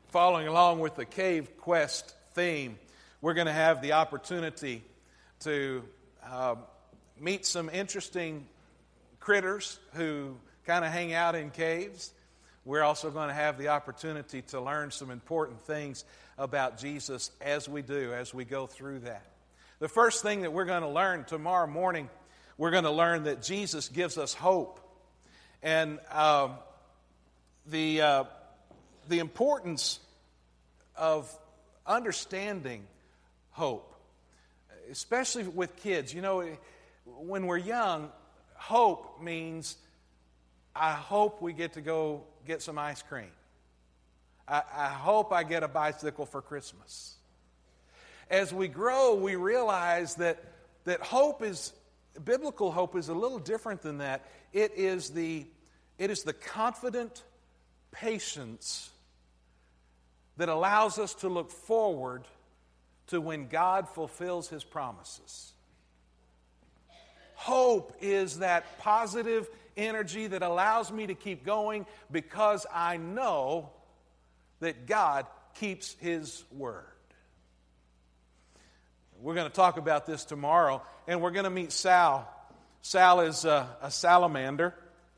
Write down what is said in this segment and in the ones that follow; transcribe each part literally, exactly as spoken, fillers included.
following along with the Cave Quest theme, we're going to have the opportunity to uh, meet some interesting critters who kind of hang out in caves. We're also going to have the opportunity to learn some important things about Jesus as we do, as we go through that. The first thing that we're going to learn tomorrow morning, we're going to learn that Jesus gives us hope. And um, the uh, the importance of understanding hope, especially with kids. You know, when we're young, hope means, I hope we get to go get some ice cream. I, I hope I get a bicycle for Christmas. As we grow, we realize that, that hope is, biblical hope is a little different than that. It is the, it is the confident patience that allows us to look forward to when God fulfills His promises. Hope is that positive energy that allows me to keep going because I know that God keeps His word. We're going to talk about this tomorrow, and we're going to meet Sal. Sal is a, a salamander,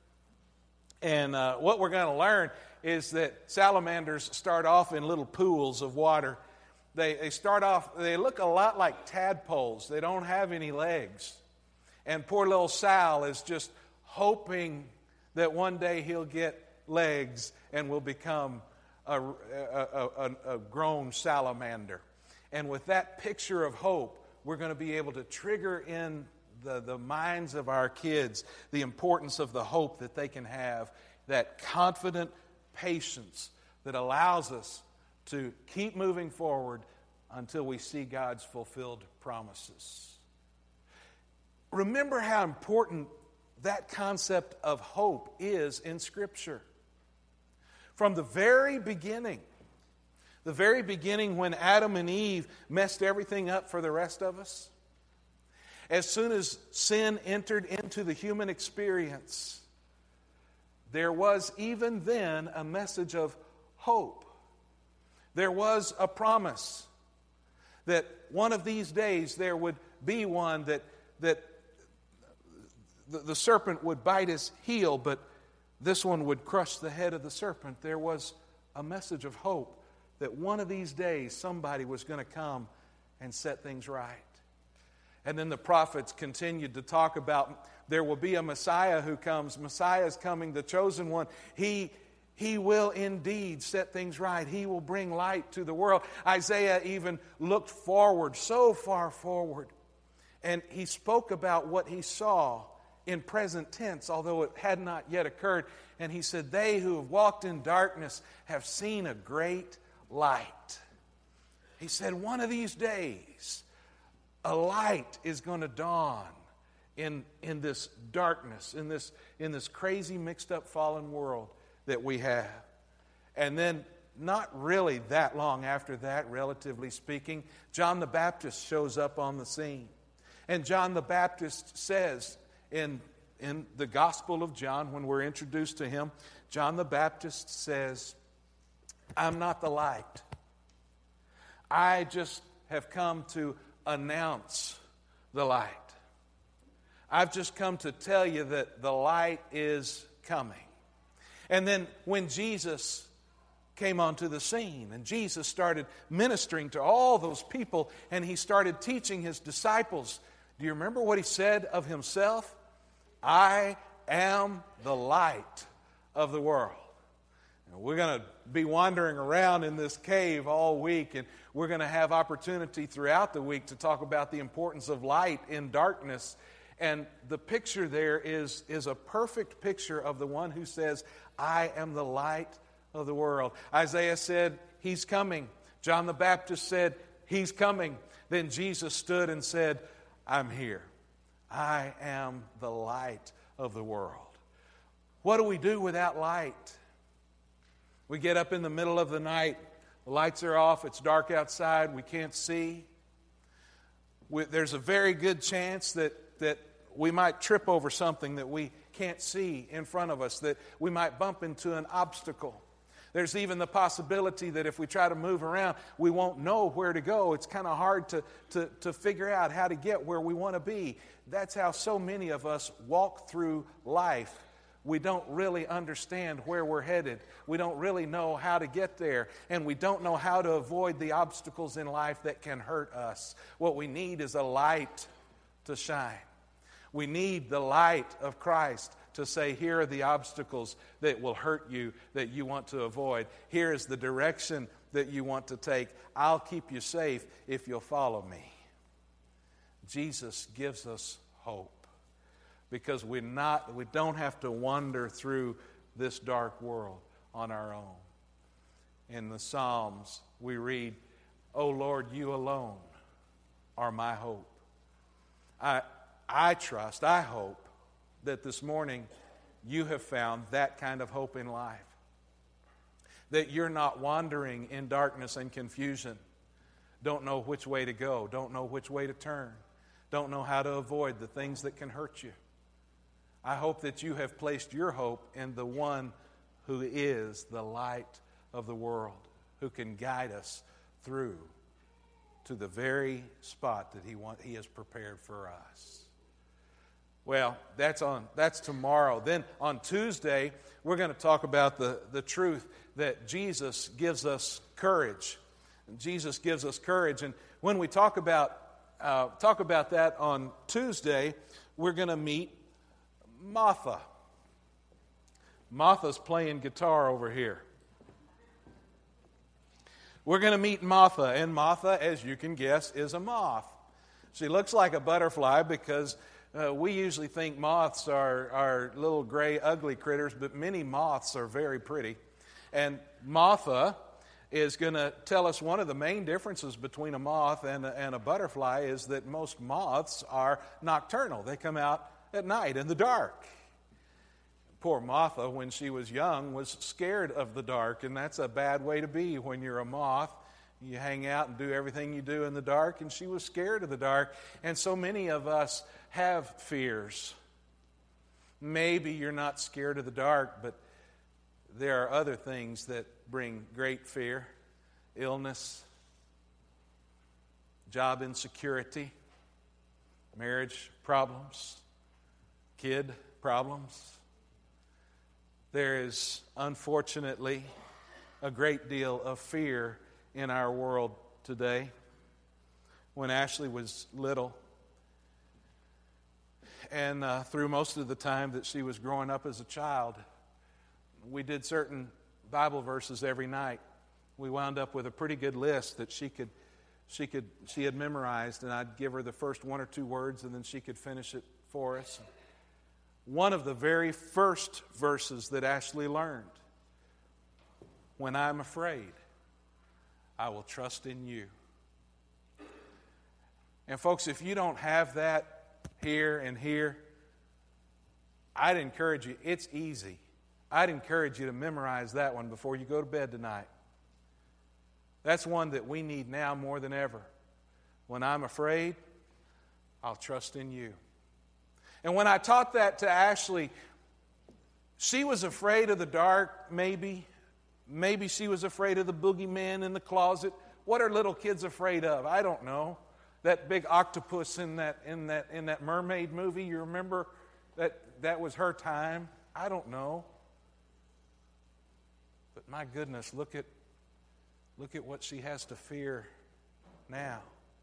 and uh, what we're going to learn is that salamanders start off in little pools of water. They, they start off, they look a lot like tadpoles. They don't have any legs. And poor little Sal is just hoping that one day he'll get legs and will become a, a, a, a grown salamander. And with that picture of hope, we're going to be able to trigger in the, the minds of our kids the importance of the hope that they can have, that confident patience that allows us to keep moving forward until we see God's fulfilled promises. Remember how important that concept of hope is in Scripture. From the very beginning, the very beginning when Adam and Eve messed everything up for the rest of us, as soon as sin entered into the human experience, there was even then a message of hope. There was a promise that one of these days there would be one that, that the, the serpent would bite his heel, but this one would crush the head of the serpent. There was a message of hope that one of these days somebody was going to come and set things right. And then the prophets continued to talk about there will be a Messiah who comes. Messiah is coming, the chosen one. He, he will indeed set things right. He will bring light to the world. Isaiah even looked forward, so far forward. And he spoke about what he saw in present tense, although it had not yet occurred. And he said, they who have walked in darkness have seen a great light. He said, one of these days, a light is going to dawn in, in this darkness, in this, in this crazy, mixed up, fallen world that we have. And then, not really that long after that, relatively speaking, John the Baptist shows up on the scene. And John the Baptist says in, in the Gospel of John, when we're introduced to him, John the Baptist says, I'm not the light. I just have come to announce the light. I've just come to tell you that the light is coming. And then when Jesus came onto the scene and Jesus started ministering to all those people and he started teaching his disciples, do you remember what he said of himself? I am the light of the world. We're going to be wandering around in this cave all week, and we're going to have opportunity throughout the week to talk about the importance of light in darkness. And the picture there is, is a perfect picture of the one who says, I am the light of the world. Isaiah said, He's coming. John the Baptist said, He's coming. Then Jesus stood and said, I'm here. I am the light of the world. What do we do without light? We get up in the middle of the night, the lights are off, it's dark outside, we can't see. We, there's a very good chance that, that we might trip over something that we can't see in front of us, that we might bump into an obstacle. There's even the possibility that if we try to move around, we won't know where to go. It's kind of hard to, to, to figure out how to get where we want to be. That's how so many of us walk through life. We don't really understand where we're headed. We don't really know how to get there. And we don't know how to avoid the obstacles in life that can hurt us. What we need is a light to shine. We need the light of Christ to say, here are the obstacles that will hurt you, that you want to avoid. Here is the direction that you want to take. I'll keep you safe if you'll follow me. Jesus gives us hope. Because we're not, we don't have to wander through this dark world on our own. In the Psalms, we read, "O Lord, you alone are my hope." I, I trust, I hope that this morning you have found that kind of hope in life. That you're not wandering in darkness and confusion. Don't know which way to go. Don't know which way to turn. Don't know how to avoid the things that can hurt you. I hope that you have placed your hope in the one who is the light of the world, who can guide us through to the very spot that he want, he has prepared for us. Well, that's on that's tomorrow. Then on Tuesday, we're going to talk about the, the truth that Jesus gives us courage. Jesus gives us courage. And when we talk about uh, talk about that on Tuesday, we're going to meet Martha. Martha's playing guitar over here. We're going to meet Martha, and Martha, as you can guess, is a moth. She looks like a butterfly because uh, we usually think moths are, are little gray, ugly critters, but many moths are very pretty. And Martha is going to tell us one of the main differences between a moth and a, and a butterfly is that most moths are nocturnal. They come out at night in the dark. Poor Martha, when she was young, was scared of the dark, and that's a bad way to be when you're a moth. You hang out and do everything you do in the dark, and she was scared of the dark. And so many of us have fears. Maybe you're not scared of the dark, but there are other things that bring great fear. Illness, job insecurity, marriage problems, kid problems. There is, unfortunately, a great deal of fear in our world today. When Ashley was little, and uh, through most of the time that she was growing up as a child, we did certain Bible verses every night. We wound up with a pretty good list that she could, she could, she had memorized, and I'd give her the first one or two words, and then she could finish it for us. One of the very first verses that Ashley learned, "When I'm afraid, I will trust in you." And folks, if you don't have that here and here, I'd encourage you, it's easy. I'd encourage you to memorize that one before you go to bed tonight. That's one that we need now more than ever. When I'm afraid, I'll trust in you. And when I taught that to Ashley, she was afraid of the dark, maybe. Maybe she was afraid of the boogeyman in the closet. What are little kids afraid of? I don't know. That big octopus in that in that in that mermaid movie, you remember that that was her time? I don't know. But my goodness, look at look at what she has to fear now.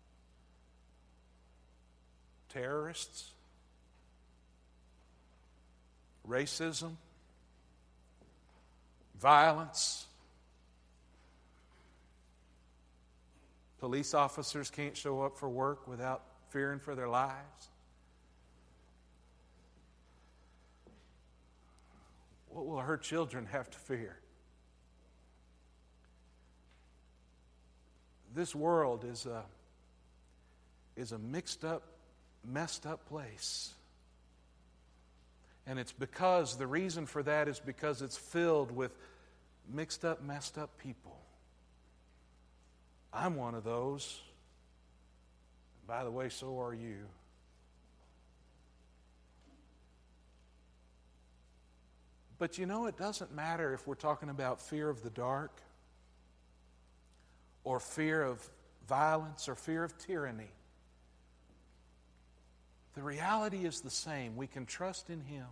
Terrorists, racism, violence. Police officers can't show up for work without fearing for their lives. What will her children have to fear? This world is a, is a mixed up, messed up place. And it's because, the reason for that is because it's filled with mixed up, messed up people. I'm one of those. By the way, so are you. But you know, it doesn't matter if we're talking about fear of the dark or fear of violence or fear of tyranny. The reality is the same. We can trust in Him.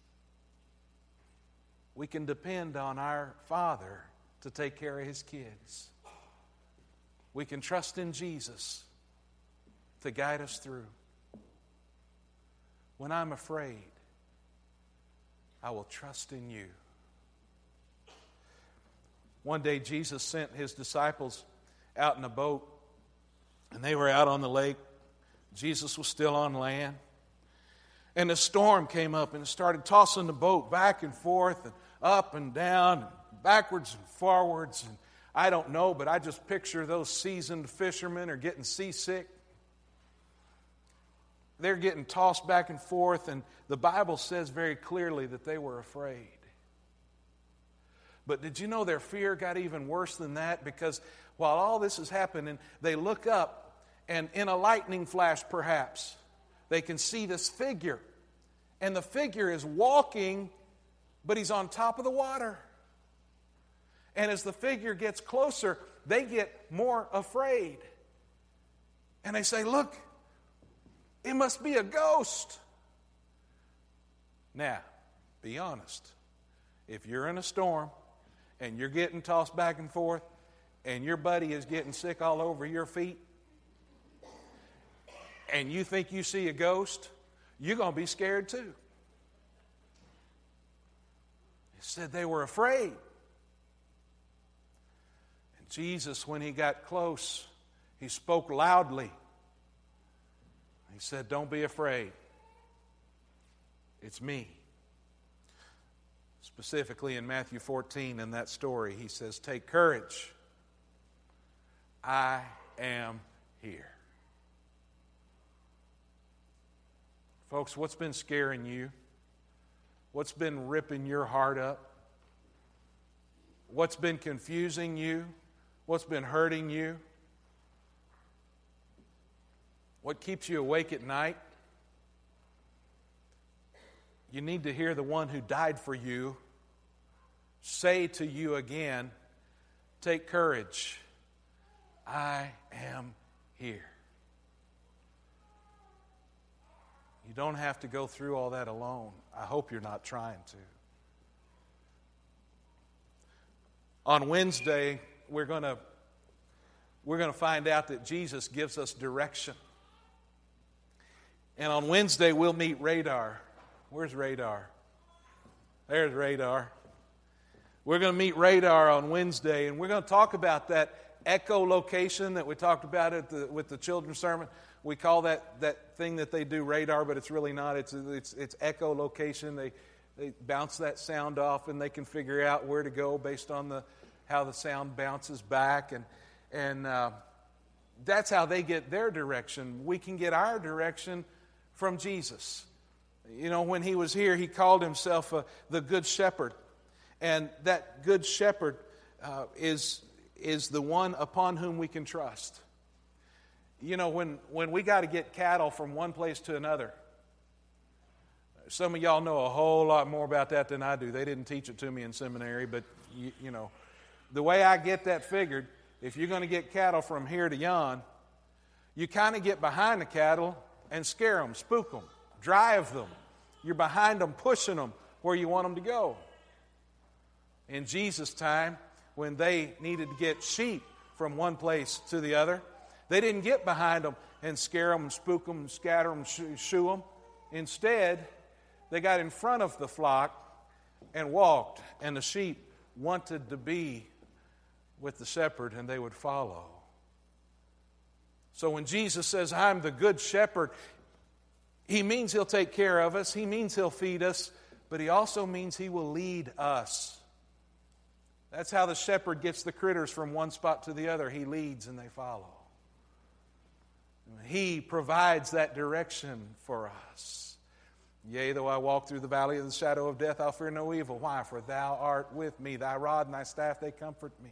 We can depend on our Father to take care of His kids. We can trust in Jesus to guide us through. When I'm afraid, I will trust in You. One day Jesus sent His disciples out in a boat, and they were out on the lake. Jesus was still on land. And a storm came up and started tossing the boat back and forth and up and down and backwards and forwards. And I don't know, but I just picture those seasoned fishermen are getting seasick. They're getting tossed back and forth, and the Bible says very clearly that they were afraid. But did you know their fear got even worse than that? Because while all this is happening, they look up, and in a lightning flash perhaps, they can see this figure. And the figure is walking, but he's on top of the water. And as the figure gets closer, they get more afraid. And they say, "Look, it must be a ghost." Now, be honest. If you're in a storm and you're getting tossed back and forth and your buddy is getting sick all over your feet and you think you see a ghost, you're going to be scared too. He said they were afraid. And Jesus, when He got close, He spoke loudly. He said, "Don't be afraid. It's me." Specifically in Matthew fourteen, in that story, He says, "Take courage. I am here." Folks, what's been scaring you? What's been ripping your heart up? What's been confusing you? What's been hurting you? What keeps you awake at night? You need to hear the one who died for you say to you again, "Take courage. I am here." You don't have to go through all that alone. I hope you're not trying to. On Wednesday, we're going to we're going to find out that Jesus gives us direction. And on Wednesday, we'll meet Radar. Where's Radar? There's Radar. We're going to meet Radar on Wednesday, and we're going to talk about that echolocation that we talked about at the, with the children's sermon. We call that, that thing that they do radar, but it's really not. It's it's, it's echolocation. They they bounce that sound off, and they can figure out where to go based on the how the sound bounces back, and and uh, that's how they get their direction. We can get our direction from Jesus. You know, when He was here, He called Himself uh, the Good Shepherd, and that Good Shepherd uh, is is the one upon whom we can trust. You know, when, when we got to get cattle from one place to another, some of y'all know a whole lot more about that than I do. They didn't teach it to me in seminary, but, you, you know, the way I get that figured, if you're going to get cattle from here to yon, you kind of get behind the cattle and scare them, spook them, drive them. You're behind them, pushing them where you want them to go. In Jesus' time, when they needed to get sheep from one place to the other, they didn't get behind them and scare them and spook them and scatter them and shoo them. Instead, they got in front of the flock and walked, and the sheep wanted to be with the shepherd, and they would follow. So when Jesus says, "I'm the good shepherd," He means He'll take care of us. He means He'll feed us, but He also means He will lead us. That's how the shepherd gets the critters from one spot to the other. He leads and they follow. He provides that direction for us. "Yea, though I walk through the valley of the shadow of death, I'll fear no evil." Why? For Thou art with me. Thy rod and Thy staff, they comfort me.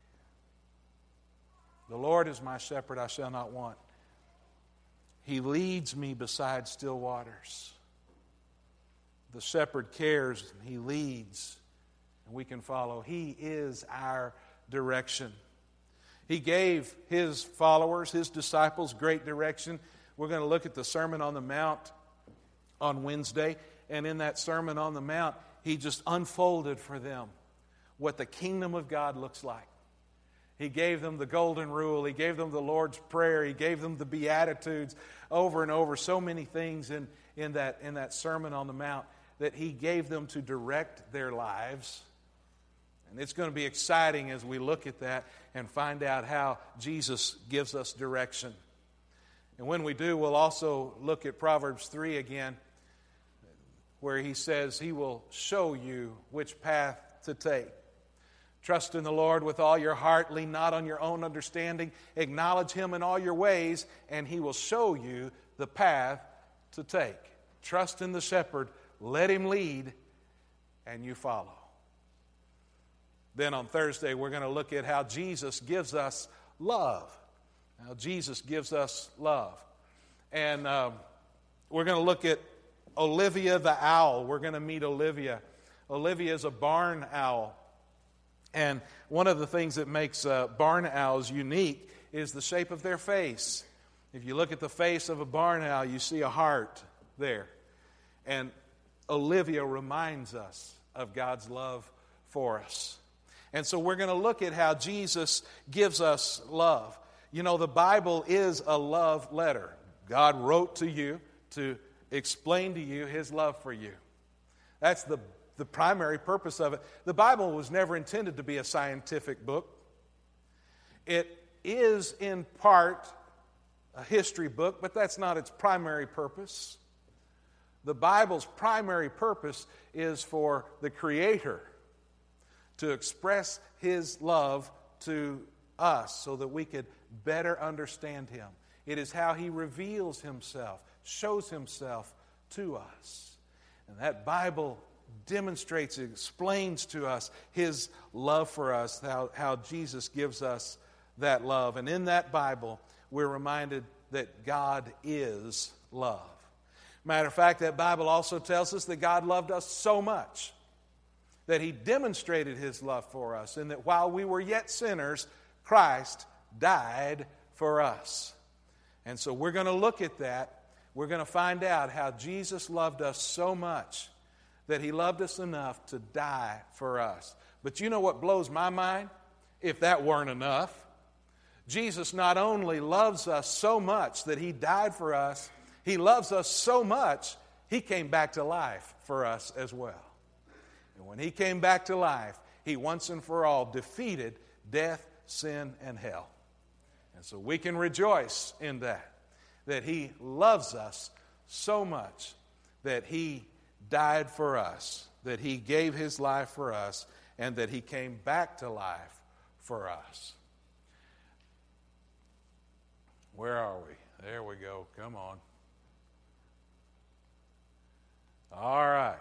The Lord is my shepherd, I shall not want. He leads me beside still waters. the shepherd cares, he leads, and we can follow. He is our direction. He gave his followers, his disciples, great direction. We're going to look at the Sermon on the Mount on Wednesday, and in that Sermon on the Mount, he just unfolded for them what the kingdom of God looks like. He gave them the golden rule. He gave them the Lord's Prayer. He gave them the Beatitudes, over and over. So many things in, in, that, in that Sermon on the Mount that he gave them to direct their lives. And it's going to be exciting as we look at that and find out how Jesus gives us direction. And when we do, we'll also look at Proverbs three again, where he says he will show you which path to take. Trust in the Lord with all your heart. Lean not on your own understanding. Acknowledge him in all your ways, and he will show you the path to take. Trust in the shepherd. Let him lead, and you follow. Then on Thursday, we're going to look at how Jesus gives us love. How Jesus gives us love. And um, we're going to look at Olivia the owl. We're going to meet Olivia. Olivia is a barn owl. And one of the things that makes uh, barn owls unique is the shape of their face. If you look at the face of a barn owl, you see a heart there. And Olivia reminds us of God's love for us. And so we're going to look at how Jesus gives us love. You know, the Bible is a love letter. God wrote to you to explain to you his love for you. That's the, the primary purpose of it. The Bible was never intended to be a scientific book. It is in part a history book, but that's not its primary purpose. The Bible's primary purpose is for the Creator to express his love to us so that we could better understand him. It is how he reveals himself, shows himself to us. And that Bible demonstrates, explains to us his love for us, how, how Jesus gives us that love. And in that Bible, we're reminded that God is love. Matter of fact, that Bible also tells us that God loved us so much that he demonstrated his love for us, and that while we were yet sinners, Christ died for us. And so we're going to look at that. We're going to find out how Jesus loved us so much that he loved us enough to die for us. But you know what blows my mind? If that weren't enough, Jesus not only loves us so much that he died for us, he loves us so much, he came back to life for us as well. And when he came back to life, he once and for all defeated death, sin, and hell. And so we can rejoice in that, that he loves us so much that he died for us, that he gave his life for us, and that he came back to life for us. Where are we? There we go. Come on. All right.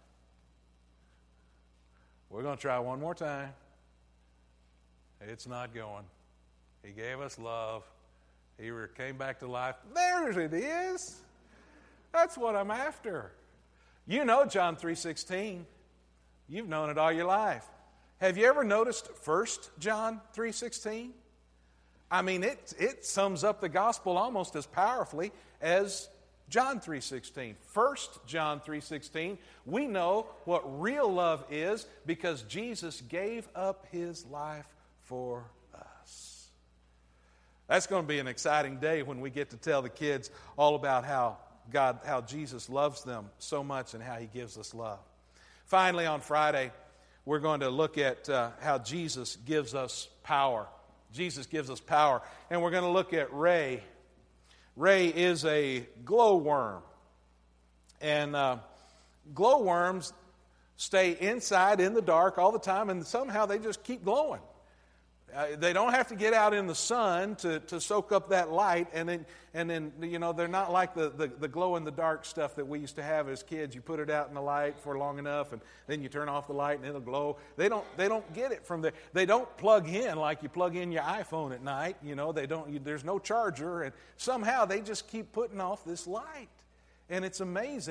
We're going to try one more time. It's not going. He gave us love. He came back to life. There it is. That's what I'm after. You know John three sixteen. You've known it all your life. Have you ever noticed First John three sixteen? I mean, it, it sums up the gospel almost as powerfully as John three sixteen. First John three sixteen, we know what real love is because Jesus gave up his life for us. That's going to be an exciting day when we get to tell the kids all about how God, how Jesus loves them so much and how he gives us love. Finally, on Friday, we're going to look at uh, how Jesus gives us power. Jesus gives us power. And we're going to look at Ray. Ray is a glowworm. And uh, glowworms stay inside in the dark all the time, and somehow they just keep glowing. Uh, they don't have to get out in the sun to, to soak up that light, and then, and then you know, they're not like the, the, the glow-in-the-dark stuff that we used to have as kids. You put it out in the light for long enough, and then you turn off the light, and it'll glow. They don't, they don't get it from there. They don't plug in like you plug in your iPhone at night. You know, they don't. You, there's no charger, and somehow they just keep putting off this light. And it's amazing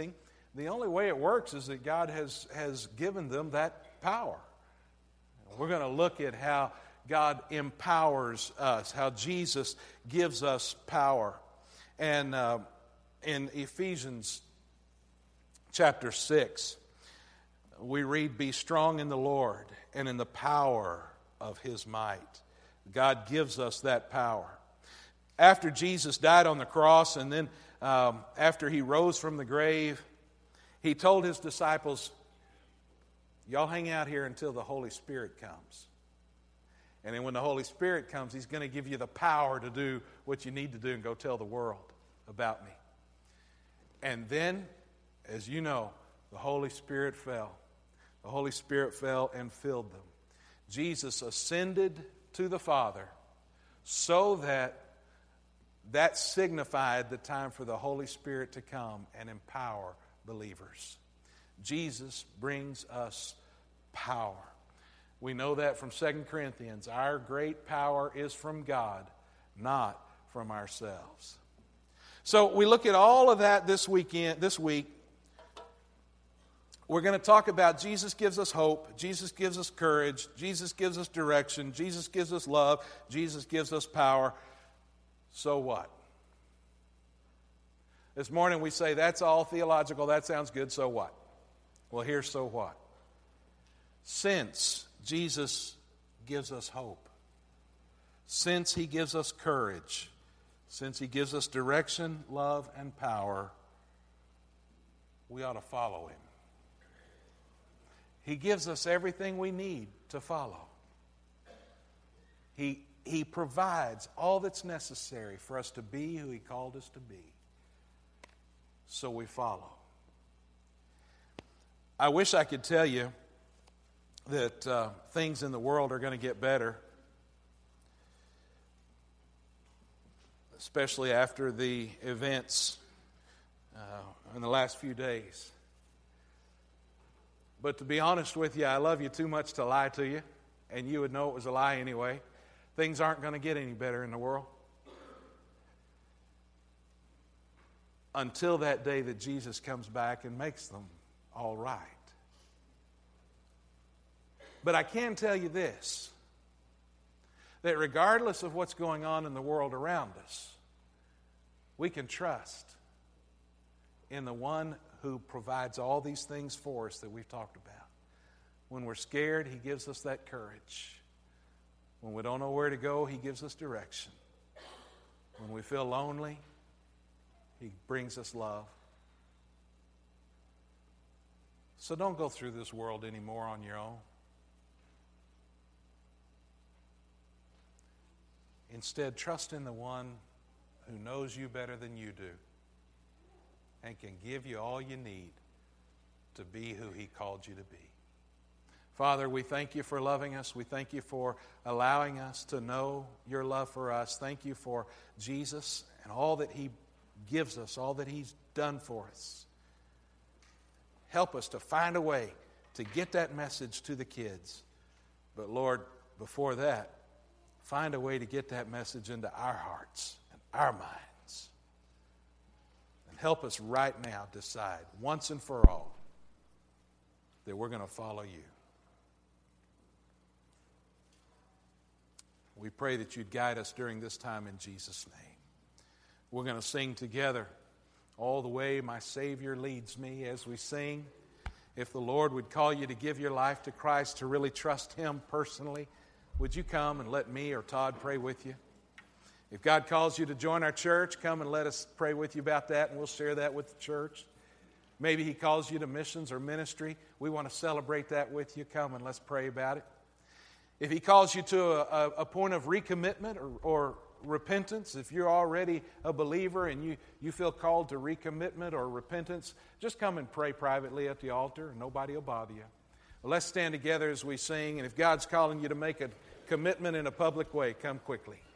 The only way it works is that God has, has given them that power. We're going to look at how God empowers us, how Jesus gives us power. And uh, in Ephesians chapter six, we read, "Be strong in the Lord and in the power of His might." God gives us that power. After Jesus died on the cross and then um, after He rose from the grave, He told His disciples, y'all hang out here until the Holy Spirit comes. And then when the Holy Spirit comes, He's going to give you the power to do what you need to do and go tell the world about me. And then, as you know, the Holy Spirit fell. The Holy Spirit fell and filled them. Jesus ascended to the Father so that that signified the time for the Holy Spirit to come and empower believers. Jesus brings us power. We know that from Second Corinthians. Our great power is from God, not from ourselves. So we look at all of that this weekend, this week. We're going to talk about Jesus gives us hope, Jesus gives us courage, Jesus gives us direction, Jesus gives us love, Jesus gives us power. So what? This morning we say, that's all theological, that sounds good, so what? Well, here's so what. Since Jesus gives us hope, since He gives us courage, since He gives us direction, love, and power, we ought to follow Him. He gives us everything we need to follow. He, he provides all that's necessary for us to be who He called us to be. So we follow. I wish I could tell you that uh, things in the world are going to get better, especially after the events uh, in the last few days. But to be honest with you, I love you too much to lie to you, and you would know it was a lie anyway. Things aren't going to get any better in the world until that day that Jesus comes back and makes them all right. But I can tell you this, that regardless of what's going on in the world around us, we can trust in the one who provides all these things for us that we've talked about. When we're scared, He gives us that courage. When we don't know where to go, He gives us direction. When we feel lonely, He brings us love. So don't go through this world anymore on your own. Instead, trust in the one who knows you better than you do and can give you all you need to be who He called you to be. Father, we thank You for loving us. We thank You for allowing us to know Your love for us. Thank You for Jesus and all that He gives us, all that He's done for us. Help us to find a way to get that message to the kids. But Lord, before that, find a way to get that message into our hearts and our minds. Help us right now decide, once and for all, that we're going to follow You. We pray that You'd guide us during this time in Jesus' name. We're going to sing together, "All the Way My Savior Leads Me," as we sing. If the Lord would call you to give your life to Christ, to really trust Him personally, would you come and let me or Todd pray with you? If God calls you to join our church, come and let us pray with you about that, and we'll share that with the church. Maybe He calls you to missions or ministry. We want to celebrate that with you. Come and let's pray about it. If He calls you to a, a, a point of recommitment or, or repentance, if you're already a believer and you, you feel called to recommitment or repentance, just come and pray privately at the altar, and nobody will bother you. Well, let's stand together as we sing, and if God's calling you to make a commitment in a public way, come quickly.